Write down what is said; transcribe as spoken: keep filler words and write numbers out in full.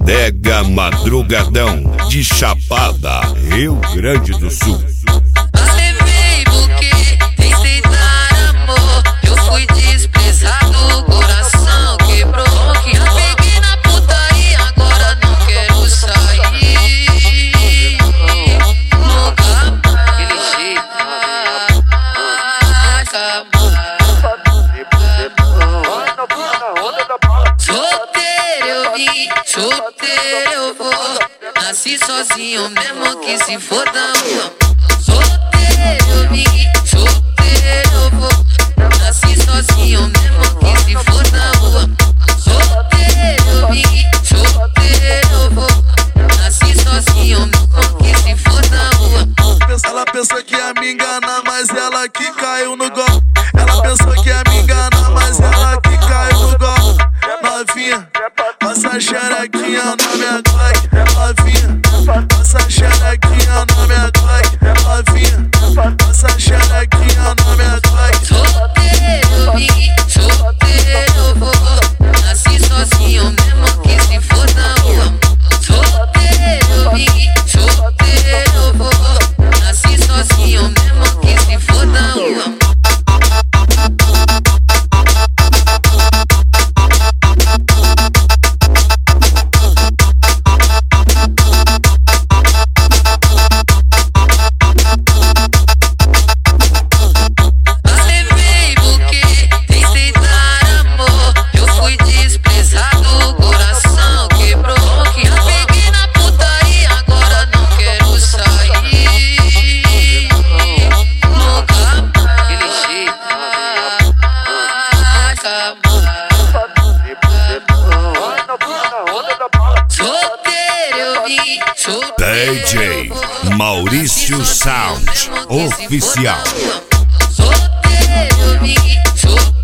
Bodega Madrugadão de Chapada, Rio Grande do Sul. Levei buquê, tentei dar amor, eu fui desprezado, o coração quebrou. Já peguei na putaria, agora não quero sair. Nunca mais, aquele jeito, solteiro eu vim, solteiro eu vou. Nasci sozinho mesmo que se for da rua. Solteiro eu vim, solteiro eu vou. Nasci sozinho mesmo que se for da rua. Solteiro eu vim, solteiro eu vou. Nasci sozinho mesmo que se for da rua. Ela pensou que ia me enganar, mas ela que caiu no gol. Ela pensou que ia me enganar, mas ela que caiu no gol. Novinha, passa a xerequinha na minha Glock. Novinha, passa a xerequinha na minha Glock. Novinha, passa a xerequinha na minha Glock. Solteiro eu vim, solteiro eu vou. Nasci sozinho mesmo que se for da rua. Solteiro eu vim, solteiro eu vou. Nasci sozinho mesmo que se for da rua. D J Maurício Sound Oficial. Solteiro eu vim, solteiro